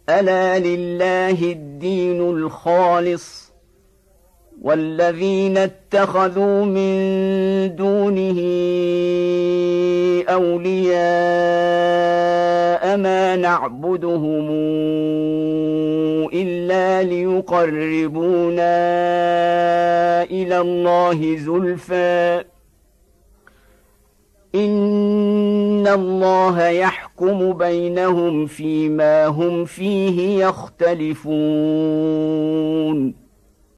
ألا لله الدين الخالص والذين اتخذوا من دونه أولياء ما نعبدهم إلا ليقربونا إلى الله زلفى إن الله يحكم بينهم فيما هم فيه يختلفون